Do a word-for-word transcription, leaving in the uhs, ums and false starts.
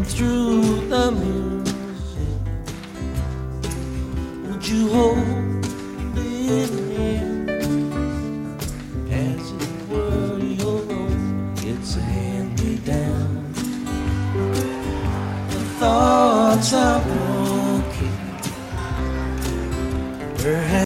through the music. Would you hold it near as it were your own? It's a hand-me-down. The thoughts are born